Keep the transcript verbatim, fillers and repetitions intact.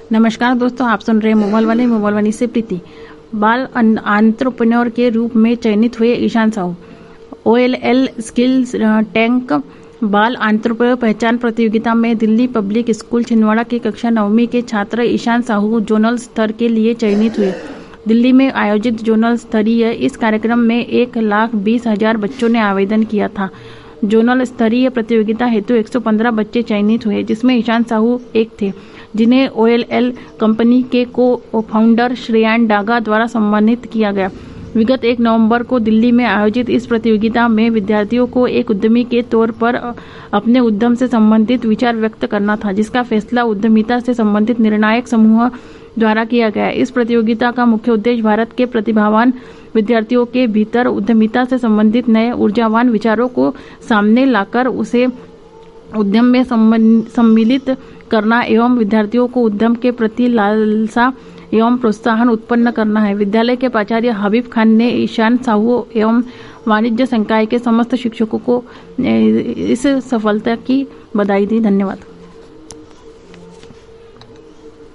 नमस्कार दोस्तों, आप सुन रहे हैं मोबाइल वाले मोबाइल वाली से प्रीति। बाल एंटरप्रेन्योर के रूप में चयनित हुए Ishan Sahu. O L L skills tank बाल एंटरप्रेन्योर पहचान प्रतियोगिता में दिल्ली पब्लिक स्कूल छिंदवाड़ा के कक्षा नौवीं के छात्र ईशान साहू जोनल स्तर के लिए चयनित हुए। दिल्ली में आयोजित जोनल स्तरीय इस कार्यक्रम में एक लाख बीस हजार बच्चों ने आवेदन किया था। जोनल स्तरीय प्रतियोगिता हेतु एक सौ पंद्रह बच्चे चयनित हुए, जिसमें ईशान साहू एक थे, जिन्हें ओ एल एल कंपनी के को फाउंडर श्रेयान डागा द्वारा सम्मानित किया गया। विगत एक नवंबर को दिल्ली में आयोजित इस प्रतियोगिता में विद्यार्थियों को एक उद्यमी के तौर पर अपने उद्यम से संबंधित विचार व्यक्त करना था, जिसका फैसला उद्यमिता से संबंधित निर्णायक समूह द्वारा किया गया। इस प्रतियोगिता का मुख्य उद्देश्य भारत के प्रतिभावान विद्यार्थियों के भीतर उद्यमिता से संबंधित नए ऊर्जावान विचारों को सामने लाकर उसे उद्यम में सम्मिलित करना एवं विद्यार्थियों को उद्यम के प्रति लालसा एवं प्रोत्साहन उत्पन्न करना है। विद्यालय के प्राचार्य हबीब खान ने ईशान साहू एवं वाणिज्य संकाय के समस्त शिक्षकों को इस सफलता की बधाई दी। धन्यवाद।